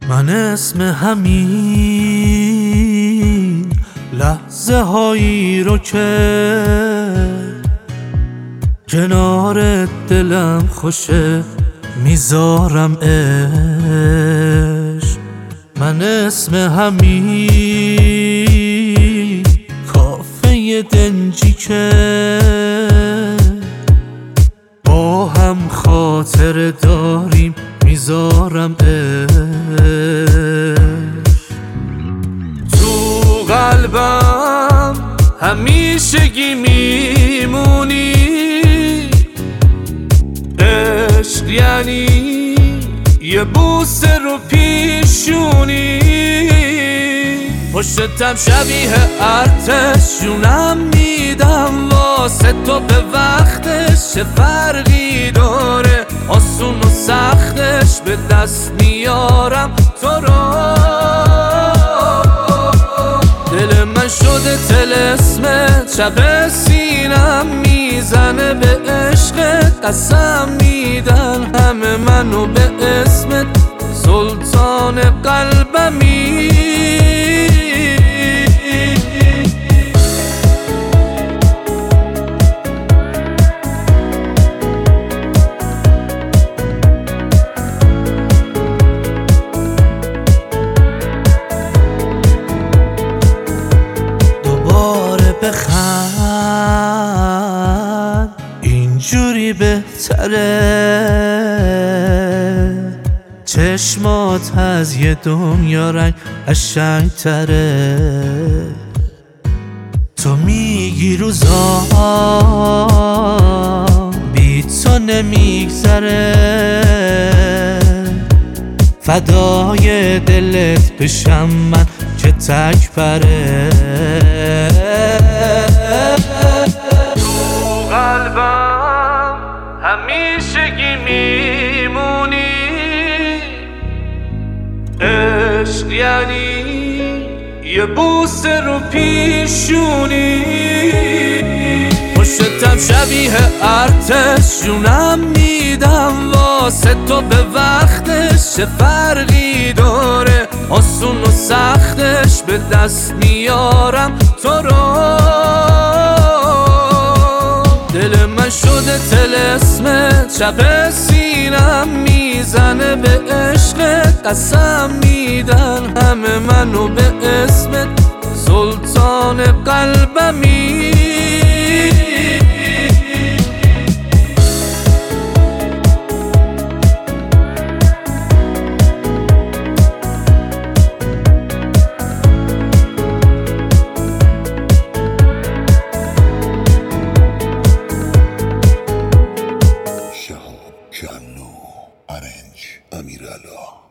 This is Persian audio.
من اسم همین لحظه هایی رو که کنار دلم خوشه میذارم عشق. من اسم همین کافه دنجی که با هم خاطر داریم میذارم عشق. تو قلبم همیشگی میمونی، عشق یعنی یه بوسه رو پیشونی، پشتم شبیه ارتش جونم میدم واسه تو به وقتش. چه فرقی داره آسون و سختش، به دست میارم تو رو. دل من شده طلسمت، شب سینم میزنه به عشقت. قسم میدن همه منو به اسمت، سلطان قلبمی. بخند اینجوری بهتره، چشمات از یه دنیا رنگ قشنگ‌تره. تو میگی روزا بی تو نمیگذره، فدای دلت بشم من که تک پره. تو قلبم همیشگی میمونی، عشق یعنی یه بوسه رو پیشونی، پشتم شبیه ارتش جونم میدم واسه تو به وقتش. چه فرقی داره آسون و سختش، به دست میارم تو رو. دل من شده طلسمت، شب سینم میزنه به عشقت. قسم میدن همه منو به اسمت، سلطان قلبمی. شهاب جانو، آرنج امیرالله.